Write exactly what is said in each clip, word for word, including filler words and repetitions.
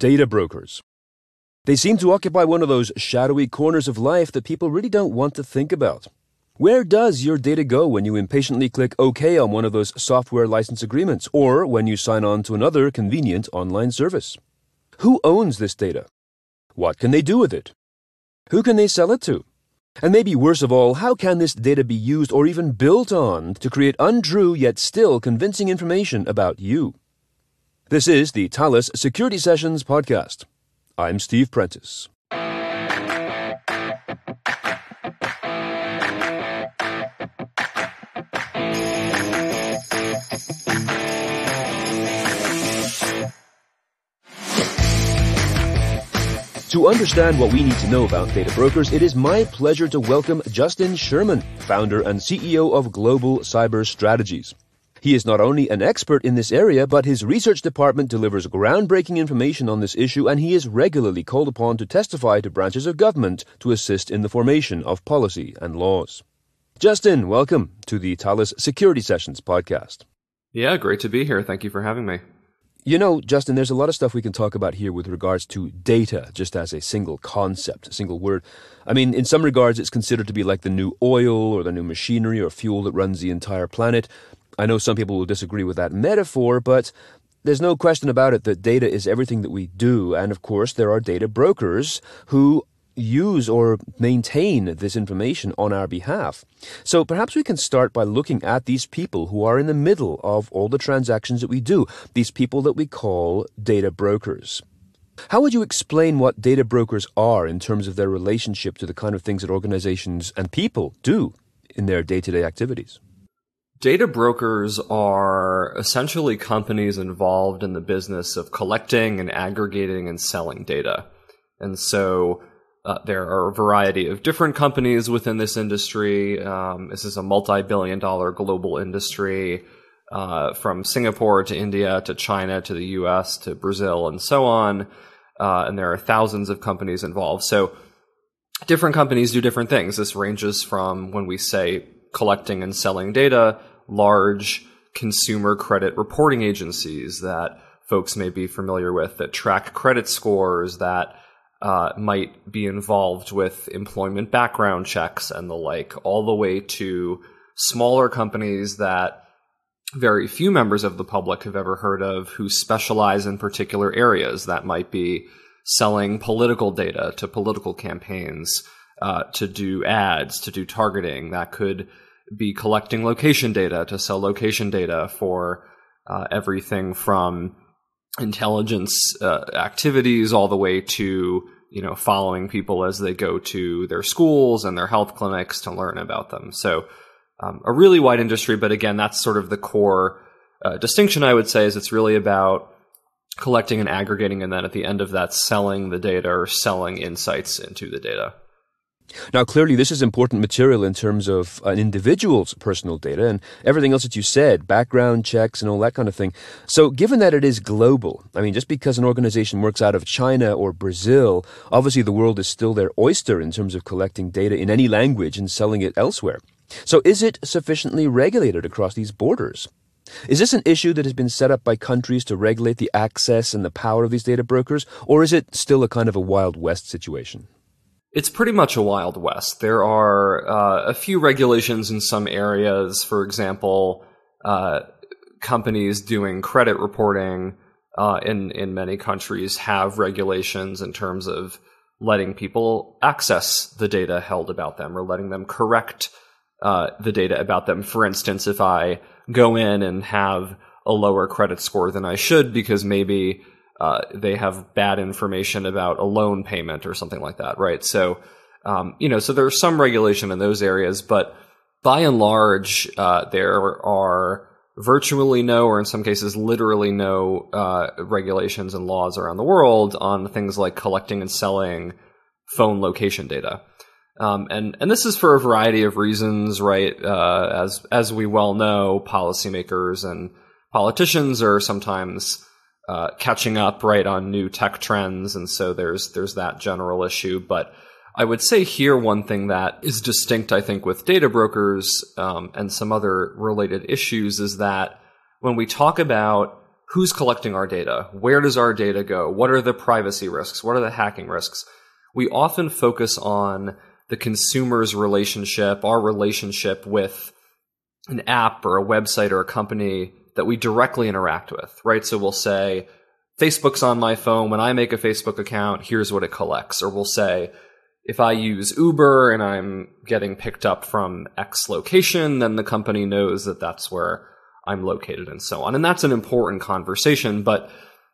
data brokers. They seem to occupy one of those shadowy corners of life that people really don't want to think about. Where does your data go when you impatiently click OK on one of those software license agreements, or when you sign on to another convenient online service? Who owns this data? What can they do with it? Who can they sell it to? And maybe worse of all, how can this data be used or even built on to create untrue yet still convincing information about you? This is the Thales Security Sessions podcast. I'm Steve Prentice. To understand what we need to know about data brokers, it is my pleasure to welcome Justin Sherman, founder and C E O of Global Cyber Strategies. He is not only an expert in this area, but his research department delivers groundbreaking information on this issue, and he is regularly called upon to testify to branches of government to assist in the formation of policy and laws. Justin, welcome to the Thales Security Sessions podcast. Yeah, great to be here. Thank you for having me. You know, Justin, there's a lot of stuff we can talk about here with regards to data, just as a single concept, a single word. I mean, in some regards, it's considered to be like the new oil or the new machinery or fuel that runs the entire planet. I know some people will disagree with that metaphor, but there's no question about it that data is everything that we do. And of course, there are data brokers who use or maintain this information on our behalf. So perhaps we can start by looking at these people who are in the middle of all the transactions that we do, these people that we call data brokers. How would you explain what data brokers are in terms of their relationship to the kind of things that organizations and people do in their day-to-day activities? Data brokers are essentially companies involved in the business of collecting and aggregating and selling data. And so Uh, there are a variety of different companies within this industry. Um, this is a multi-billion dollar global industry, uh, from Singapore to India to China to the U S to Brazil and so on. Uh, and there are thousands of companies involved. So different companies do different things. This ranges from, when we say collecting and selling data, large consumer credit reporting agencies that folks may be familiar with that track credit scores, that Uh, might be involved with employment background checks and the like, all the way to smaller companies that very few members of the public have ever heard of who specialize in particular areas. That might be selling political data to political campaigns, uh, to do ads, to do targeting. That could be collecting location data to sell location data for uh, everything from intelligence uh, activities all the way to, you know, following people as they go to their schools and their health clinics to learn about them. So um, a really wide industry, but again, that's sort of the core uh, distinction, I would say, is it's really about collecting and aggregating, and then at the end of that, selling the data or selling insights into the data. Now, clearly, this is important material in terms of an individual's personal data and everything else that you said, background checks and all that kind of thing. So given that it is global, I mean, just because an organization works out of China or Brazil, obviously the world is still their oyster in terms of collecting data in any language and selling it elsewhere. So is it sufficiently regulated across these borders? Is this an issue that has been set up by countries to regulate the access and the power of these data brokers, or is it still a kind of a Wild West situation? It's pretty much a Wild West. There are uh, a few regulations in some areas. For example, uh, companies doing credit reporting uh, in, in many countries have regulations in terms of letting people access the data held about them or letting them correct uh, the data about them. For instance, if I go in and have a lower credit score than I should because maybe Uh, they have bad information about a loan payment or something like that, right? So, um, you know, so there's some regulation in those areas, but by and large, uh, there are virtually no, or in some cases literally no, uh, regulations and laws around the world on things like collecting and selling phone location data. Um, and, and this is for a variety of reasons, right? Uh, as, as we well know, policymakers and politicians are sometimes Uh, catching up, right, on new tech trends, and so there's there's that general issue. But I would say here one thing that is distinct, I think, with data brokers um, and some other related issues is that when we talk about who's collecting our data? Where does our data go? What are the privacy risks? What are the hacking risks? We often focus on the consumer's relationship, our relationship with an app or a website or a company that we directly interact with, right? So we'll say, Facebook's on my phone. When I make a Facebook account, here's what it collects. Or we'll say, if I use Uber and I'm getting picked up from X location, then the company knows that that's where I'm located and so on. And that's an important conversation. But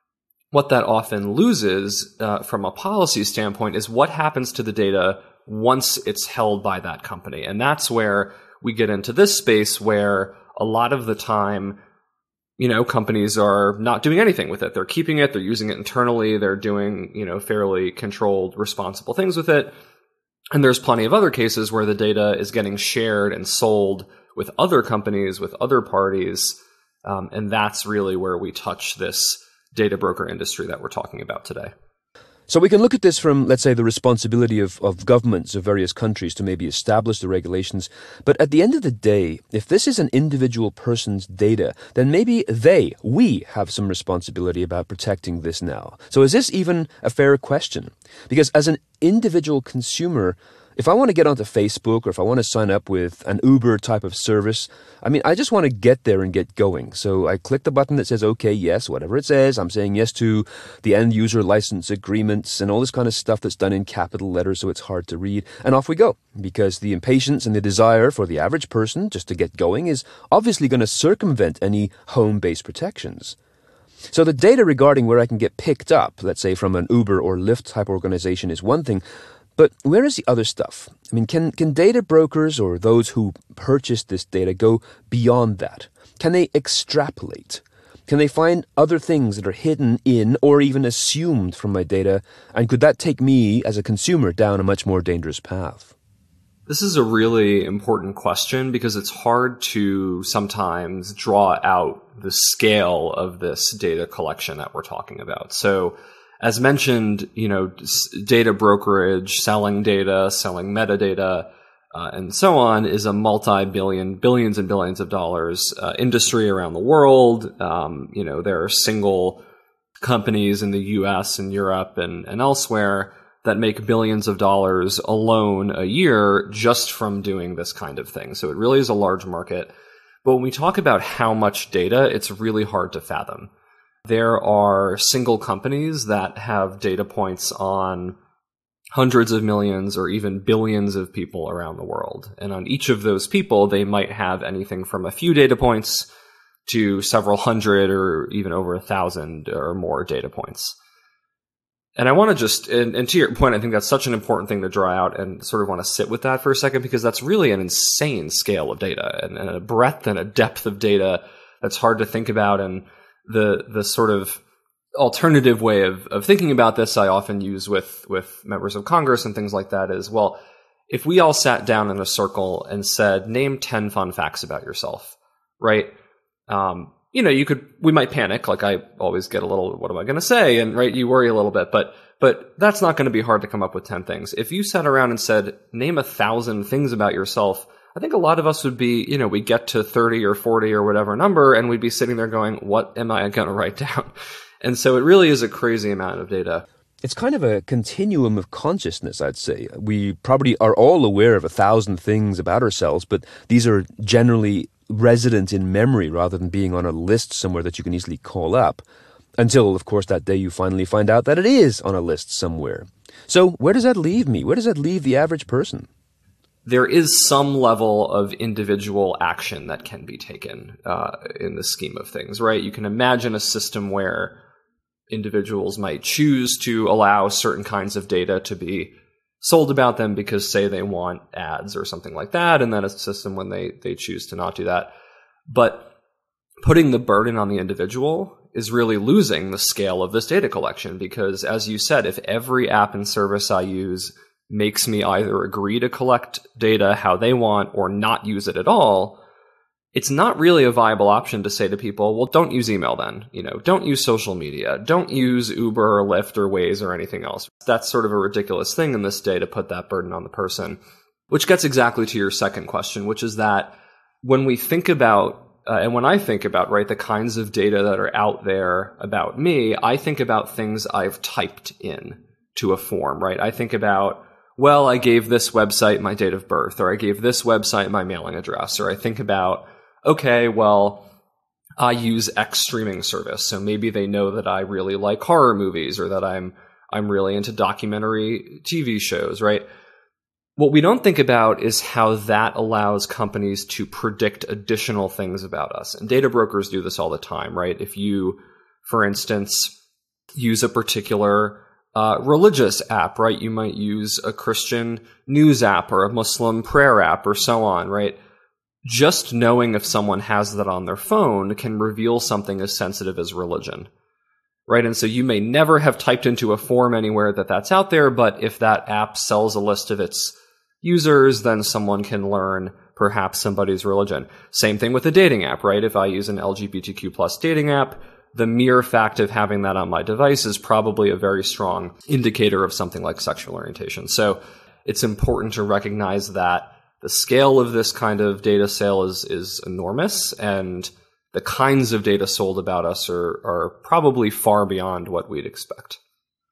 what that often loses uh, from a policy standpoint is what happens to the data once it's held by that company. And that's where we get into this space where a lot of the time, you know, companies are not doing anything with it. They're keeping it. They're using it internally. They're doing, you know, fairly controlled, responsible things with it. And there's plenty of other cases where the data is getting shared and sold with other companies, with other parties. Um, and that's really where we touch this data broker industry that we're talking about today. So we can look at this from, let's say, the responsibility of, of governments of various countries to maybe establish the regulations. But at the end of the day, if this is an individual person's data, then maybe they, we, have some responsibility about protecting this now. So is this even a fair question? Because as an individual consumer, if I want to get onto Facebook or if I want to sign up with an Uber type of service, I mean, I just want to get there and get going. So I click the button that says, okay, yes, whatever it says. I'm saying yes to the end user license agreements and all this kind of stuff that's done in capital letters so it's hard to read. And off we go. Because the impatience and the desire for the average person just to get going is obviously going to circumvent any home-based protections. So the data regarding where I can get picked up, let's say from an Uber or Lyft type organization, is one thing. But where is the other stuff? I mean, can, can data brokers or those who purchase this data go beyond that? Can they extrapolate? Can they find other things that are hidden in or even assumed from my data? And could that take me as a consumer down a much more dangerous path? This is a really important question because it's hard to sometimes draw out the scale of this data collection that we're talking about. So, as mentioned, you know, data brokerage, selling data, selling metadata, uh, and so on is a multi-billion, billions and billions of dollars uh, industry around the world. Um, you know, there are single companies in the U S and Europe and, and elsewhere that make billions of dollars alone a year just from doing this kind of thing. So it really is a large market. But when we talk about how much data, it's really hard to fathom. There are single companies that have data points on hundreds of millions or even billions of people around the world. And on each of those people, they might have anything from a few data points to several hundred or even over a thousand or more data points. And I want to just, and, and to your point, I think that's such an important thing to draw out and sort of want to sit with that for a second because that's really an insane scale of data and, and a breadth and a depth of data that's hard to think about. And the the sort of alternative way of, of thinking about this I often use with, with members of Congress and things like that is, well, if we all sat down in a circle and said, name ten fun facts about yourself, right? Um, you know, you could, we might panic. Like I always get a little, what am I going to say? And right, you worry a little bit, but, but that's not going to be hard to come up with ten things. If you sat around and said, name a thousand things about yourself, I think a lot of us would be, you know, we get to thirty or forty or whatever number and we'd be sitting there going, what am I going to write down? And so it really is a crazy amount of data. It's kind of a continuum of consciousness, I'd say. We probably are all aware of a thousand things about ourselves, but these are generally resident in memory rather than being on a list somewhere that you can easily call up. Until, of course, that day you finally find out that it is on a list somewhere. So where does that leave me? Where does that leave the average person? There is some level of individual action that can be taken uh, in the scheme of things, right? You can imagine a system where individuals might choose to allow certain kinds of data to be sold about them because, say, they want ads or something like that, and then a system when they, they choose to not do that. But putting the burden on the individual is really losing the scale of this data collection because, as you said, if every app and service I use makes me either agree to collect data how they want or not use it at all, it's not really a viable option to say to people, well, don't use email then. You know, don't use social media. Don't use Uber or Lyft or Waze or anything else. That's sort of a ridiculous thing in this day to put that burden on the person, which gets exactly to your second question, which is that when we think about Uh, and when I think about, right, the kinds of data that are out there about me, I think about things I've typed in to a form, right? I think about, well, I gave this website my date of birth, or I gave this website my mailing address, or I think about, okay, well, I use X streaming service, so maybe they know that I really like horror movies, or that I'm I'm really into documentary T V shows, right? What we don't think about is how that allows companies to predict additional things about us. And data brokers do this all the time, right? If you, for instance, use a particular uh, religious app, right? You might use a Christian news app or a Muslim prayer app or so on, right? Just knowing if someone has that on their phone can reveal something as sensitive as religion, right? And so you may never have typed into a form anywhere that that's out there, but if that app sells a list of its users, then someone can learn perhaps somebody's religion. Same thing with a dating app, right? If I use an L G B T Q plus dating app, the mere fact of having that on my device is probably a very strong indicator of something like sexual orientation. So it's important to recognize that the scale of this kind of data sale is is enormous, and the kinds of data sold about us are are probably far beyond what we'd expect.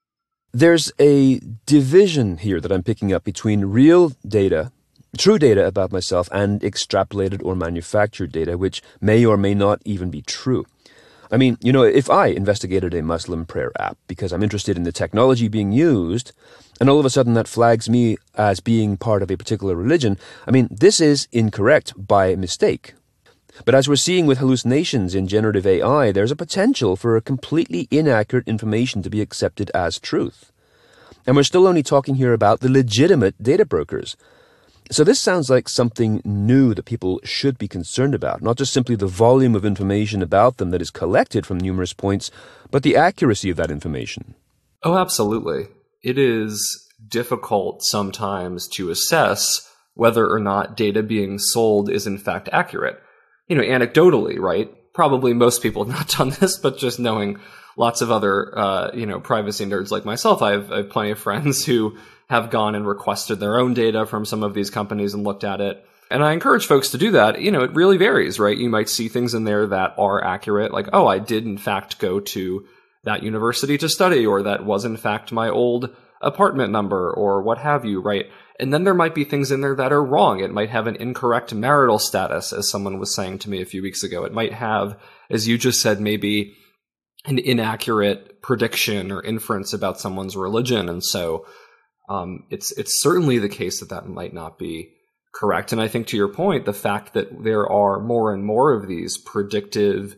There's a division here that I'm picking up between real data, true data about myself, and extrapolated or manufactured data, which may or may not even be true. I mean, you know, if I investigated a Muslim prayer app because I'm interested in the technology being used, and all of a sudden that flags me as being part of a particular religion, I mean, this is incorrect by mistake. But as we're seeing with hallucinations in generative A I, there's a potential for a completely inaccurate information to be accepted as truth. And we're still only talking here about the legitimate data brokers. So this sounds like something new that people should be concerned about, not just simply the volume of information about them that is collected from numerous points, but the accuracy of that information. Oh, absolutely. It is difficult sometimes to assess whether or not data being sold is in fact accurate. You know, anecdotally, right? Probably most people have not done this, but just knowing lots of other, uh, you know, privacy nerds like myself, I have, I have plenty of friends who have gone and requested their own data from some of these companies and looked at it. And I encourage folks to do that. You know, it really varies, right? You might see things in there that are accurate, like, oh, I did in fact go to that university to study, or that was in fact my old apartment number, or what have you, right? And then there might be things in there that are wrong. It might have an incorrect marital status, as someone was saying to me a few weeks ago. It might have, as you just said, maybe an inaccurate prediction or inference about someone's religion. And so um, it's it's certainly the case that that might not be correct. And I think to your point, the fact that there are more and more of these predictive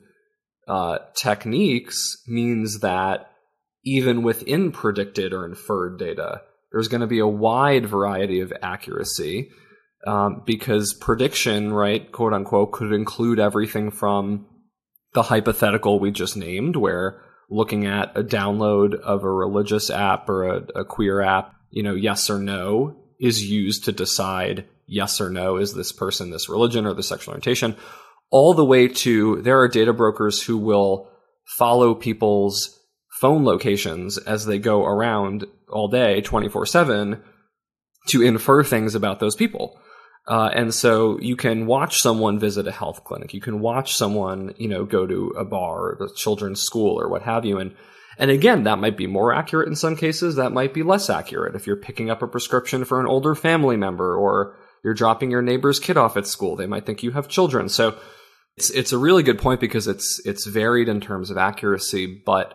uh, techniques means that even within predicted or inferred data, there's going to be a wide variety of accuracy um, because prediction, right, quote unquote, could include everything from the hypothetical we just named, where looking at a download of a religious app or a, a queer app, you know, yes or no is used to decide yes or no, is this person this religion or the sexual orientation, all the way to there are data brokers who will follow people's phone locations as they go around all day, twenty-four seven, to infer things about those people. Uh, and so you can watch someone visit a health clinic. You can watch someone, you know, go to a bar or a children's school or what have you. And, and again, that might be more accurate in some cases. That might be less accurate. If you're picking up a prescription for an older family member, or you're dropping your neighbor's kid off at school, they might think you have children. So it's, it's a really good point because it's, it's varied in terms of accuracy, but,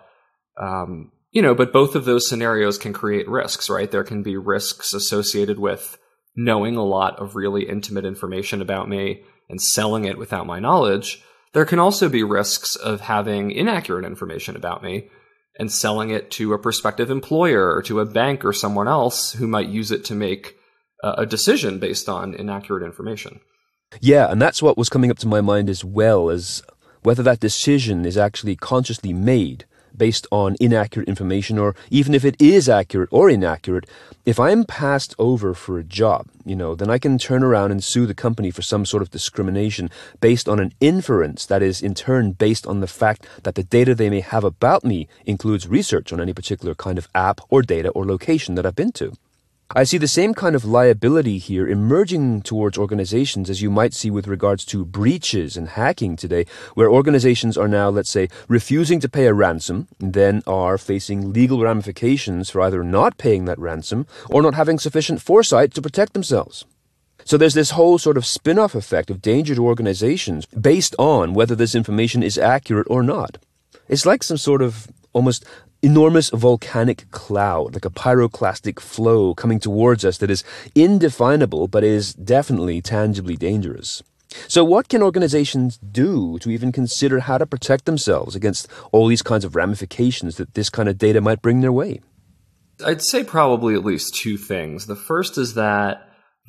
um, you know, but both of those scenarios can create risks, right? There can be risks associated with knowing a lot of really intimate information about me and selling it without my knowledge. There can also be risks of having inaccurate information about me and selling it to a prospective employer or to a bank or someone else who might use it to make a decision based on inaccurate information. Yeah, and that's what was coming up to my mind as well, as whether that decision is actually consciously made based on inaccurate information, or even if it is accurate or inaccurate, if I'm passed over for a job, you know, then I can turn around and sue the company for some sort of discrimination based on an inference that is in turn based on the fact that the data they may have about me includes research on any particular kind of app or data or location that I've been to. I see the same kind of liability here emerging towards organizations as you might see with regards to breaches and hacking today, where organizations are now, let's say, refusing to pay a ransom, and then are facing legal ramifications for either not paying that ransom or not having sufficient foresight to protect themselves. So there's this whole sort of spin-off effect of danger to organizations based on whether this information is accurate or not. It's like some sort of almost enormous volcanic cloud, like a pyroclastic flow coming towards us that is indefinable but is definitely tangibly dangerous. So what can organizations do to even consider how to protect themselves against all these kinds of ramifications that this kind of data might bring their way? I'd say probably at least two things. The first is that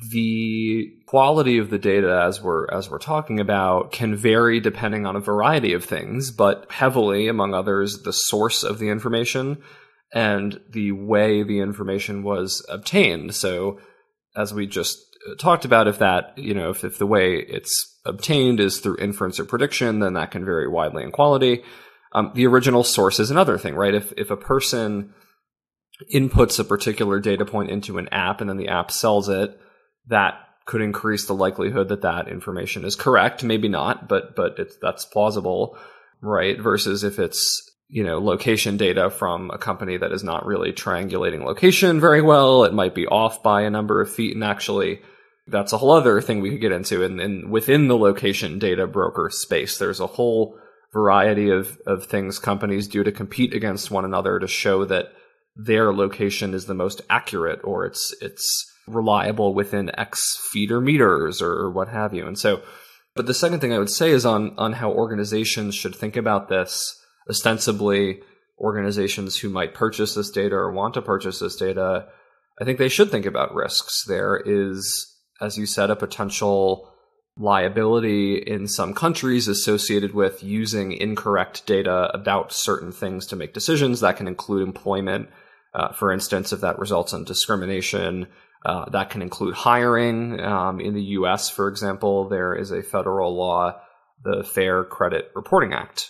the quality of the data, as we're as we're talking about, can vary depending on a variety of things, but heavily, among others, the source of the information and the way the information was obtained. So, as we just talked about, if that, you know, if, if the way it's obtained is through inference or prediction, then that can vary widely in quality. Um, the original source is another thing, right? If if a person inputs a particular data point into an app and then the app sells it, that could increase the likelihood that that information is correct. Maybe not, but but it's that's plausible, right? Versus if it's, you know, location data from a company that is not really triangulating location very well, it might be off by a number of feet. And actually, that's a whole other thing we could get into. And, and within the location data broker space, there's a whole variety of of things companies do to compete against one another to show that their location is the most accurate, or it's it's reliable within X feet or meters or what have you. And so, but the second thing I would say is on, on how organizations should think about this. Ostensibly, organizations who might purchase this data or want to purchase this data, I think they should think about risks. There is, as you said, a potential liability in some countries associated with using incorrect data about certain things to make decisions. That can include employment, uh, for instance, if that results in discrimination. Uh, that can include hiring. Um, in the U S, for example, there is a federal law, the Fair Credit Reporting Act,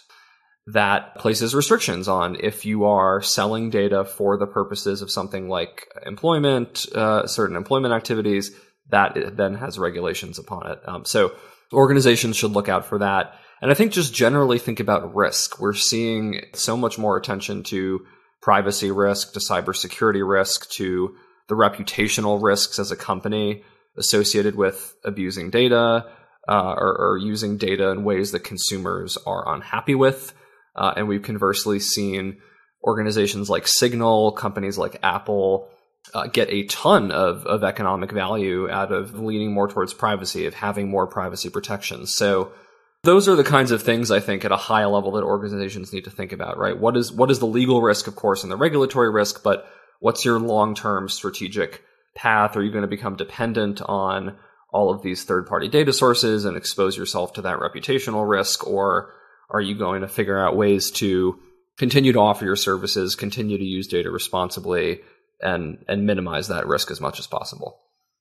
that places restrictions on if you are selling data for the purposes of something like employment, uh, certain employment activities, that then has regulations upon it. Um, so organizations should look out for that. And I think just generally think about risk. We're seeing so much more attention to privacy risk, to cybersecurity risk, to the reputational risks as a company associated with abusing data uh, or, or using data in ways that consumers are unhappy with. Uh, and we've conversely seen organizations like Signal, companies like Apple, uh, get a ton of, of economic value out of leaning more towards privacy, of having more privacy protections. So those are the kinds of things I think at a high level that organizations need to think about, right? What is what is the legal risk, of course, and the regulatory risk, but what's your long-term strategic path? Are you going to become dependent on all of these third-party data sources and expose yourself to that reputational risk? Or are you going to figure out ways to continue to offer your services, continue to use data responsibly, and, and minimize that risk as much as possible?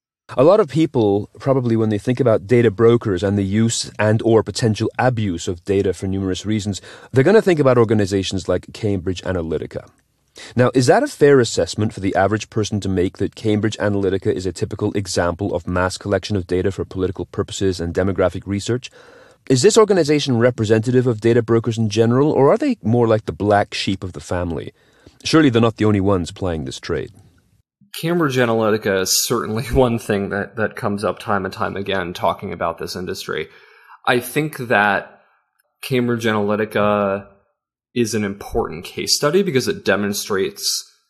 A lot of people, probably when they think about data brokers and the use and or potential abuse of data for numerous reasons, they're going to think about organizations like Cambridge Analytica. Now, is that a fair assessment for the average person to make, that Cambridge Analytica is a typical example of mass collection of data for political purposes and demographic research? Is this organization representative of data brokers in general, or are they more like the black sheep of the family? Surely they're not the only ones plying this trade. Cambridge Analytica is certainly one thing that, that comes up time and time again talking about this industry. I think that Cambridge Analytica is an important case study because it demonstrates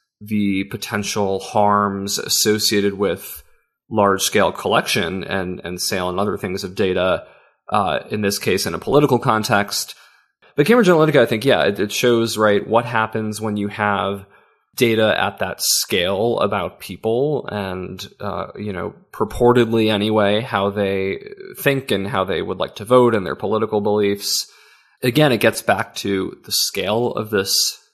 the potential harms associated with large-scale collection and, and sale and other things of data, uh, in this case in a political context. But Cambridge Analytica, I think, yeah, it, it shows, right, what happens when you have data at that scale about people and, uh, you know, purportedly anyway, how they think and how they would like to vote and their political beliefs. Again, it gets back to the scale of this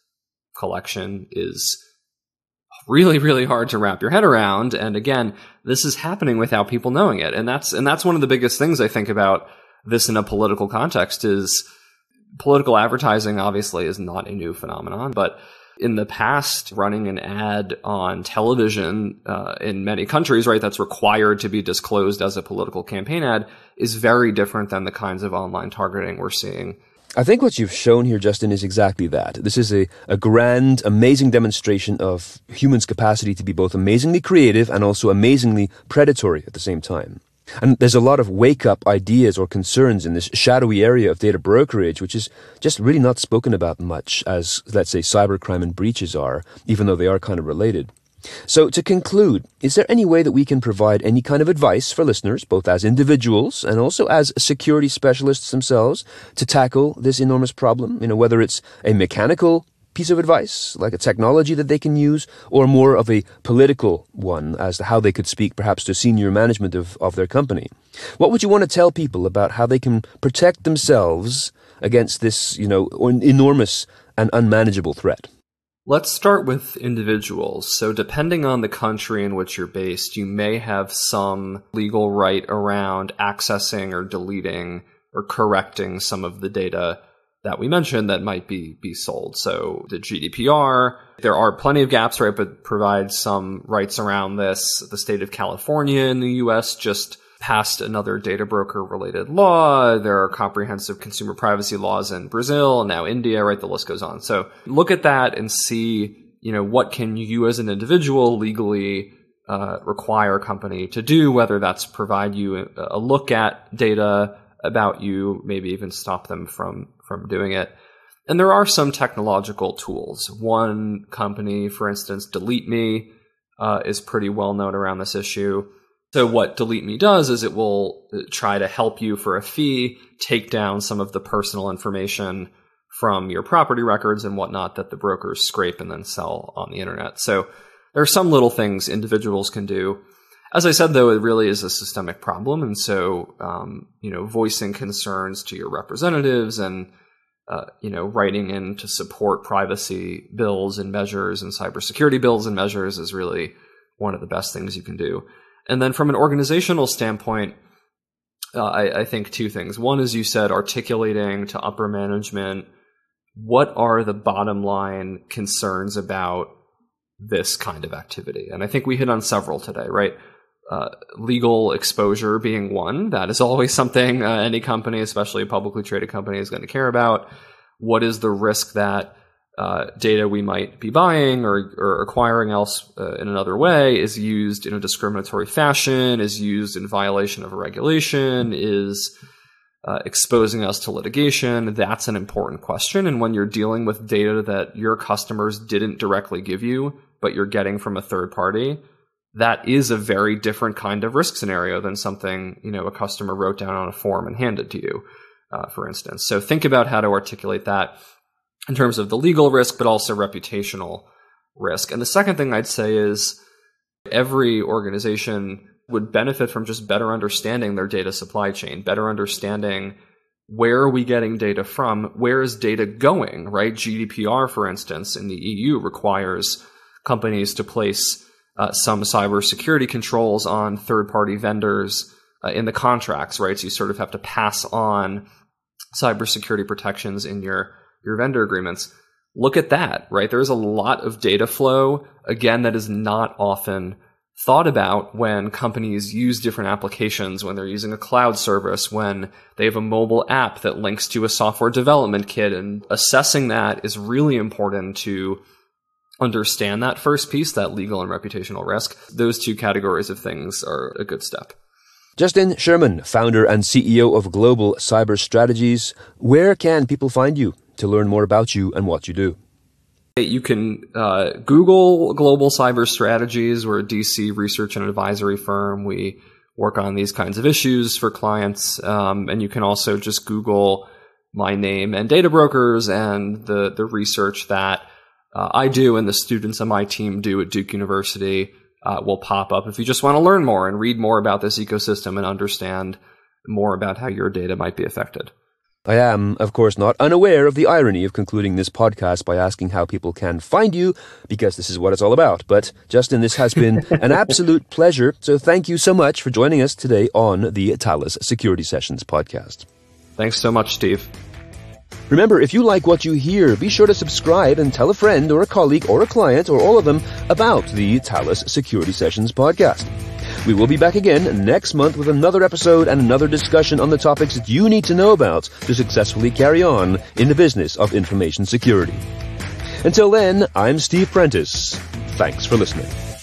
collection is really, really hard to wrap your head around. And again, this is happening without people knowing it. And that's, and that's one of the biggest things I think about this in a political context is political advertising obviously is not a new phenomenon, but In the past, running an ad on television uh, in many countries, right, that's required to be disclosed as a political campaign ad is very different than the kinds of online targeting we're seeing. I think what you've shown here, Justin, is exactly that. This is a, a grand, amazing demonstration of humans' capacity to be both amazingly creative and also amazingly predatory at the same time. And there's a lot of wake-up ideas or concerns in this shadowy area of data brokerage, which is just really not spoken about much as, let's say, cybercrime and breaches are, even though they are kind of related. So to conclude, is there any way that we can provide any kind of advice for listeners, both as individuals and also as security specialists themselves, to tackle this enormous problem? You know, whether it's a mechanical piece of advice, like a technology that they can use, or more of a political one as to how they could speak perhaps to senior management of, of their company. What would you want to tell people about how they can protect themselves against this, you know, enormous and unmanageable threat? Let's start with individuals. So depending on the country in which you're based, you may have some legal right around accessing or deleting or correcting some of the data that we mentioned that might be be sold. So the G D P R, there are plenty of gaps, right, but provides some rights around this. The state of California in the U S just passed another data broker related law. There are comprehensive consumer privacy laws in Brazil, now India, right? The list goes on. So look at that and see, you know, what can you as an individual legally uh, require a company to do, whether that's provide you a, a look at data about you, maybe even stop them from from doing it. And there are some technological tools. One company, for instance, Delete Me, uh, is pretty well known around this issue. So what Delete Me does is it will try to help you for a fee take down some of the personal information from your property records and whatnot that the brokers scrape and then sell on the internet. So there are some little things individuals can do. As I said, though, it really is a systemic problem. And so, um, you know, voicing concerns to your representatives and, uh, you know, writing in to support privacy bills and measures and cybersecurity bills and measures is really one of the best things you can do. And then from an organizational standpoint, uh, I, I think two things. One, as you said, articulating to upper management what are the bottom line concerns about this kind of activity. And I think we hit on several today, right? Uh, legal exposure being one. That is always something uh, any company, especially a publicly traded company, is going to care about. What is the risk that uh, data we might be buying or, or acquiring else uh, in another way is used in a discriminatory fashion, is used in violation of a regulation, is uh, exposing us to litigation? That's an important question. And when you're dealing with data that your customers didn't directly give you, but you're getting from a third party, that is a very different kind of risk scenario than something, you know, a customer wrote down on a form and handed to you, uh, for instance. So think about how to articulate that in terms of the legal risk, but also reputational risk. And the second thing I'd say is every organization would benefit from just better understanding their data supply chain, better understanding where are we getting data from, where is data going, right? G D P R, for instance, in the E U requires companies to place Uh, some cybersecurity controls on third-party vendors uh, in the contracts, right? So you sort of have to pass on cybersecurity protections in your, your vendor agreements. Look at that, right? There's a lot of data flow, again, that is not often thought about when companies use different applications, when they're using a cloud service, when they have a mobile app that links to a software development kit. And assessing that is really important to understand that first piece, that legal and reputational risk. Those two categories of things are a good step. Justin Sherman, founder and C E O of Global Cyber Strategies. Where can people find you to learn more about you and what you do? You can uh, Google Global Cyber Strategies. We're a D C research and advisory firm. We work on these kinds of issues for clients. Um, and you can also just Google my name and Data Brokers and the, the research that Uh, I do and the students on my team do at Duke University uh, will pop up if you just want to learn more and read more about this ecosystem and understand more about how your data might be affected. I am, of course, not unaware of the irony of concluding this podcast by asking how people can find you, because this is what it's all about. But, Justin, this has been an absolute pleasure, so thank you so much for joining us today on the Thales Security Sessions podcast. Thanks so much, Steve. Remember, if you like what you hear, be sure to subscribe and tell a friend or a colleague or a client or all of them about the Thales Security Sessions podcast. We will be back again next month with another episode and another discussion on the topics that you need to know about to successfully carry on in the business of information security. Until then, I'm Steve Prentice. Thanks for listening.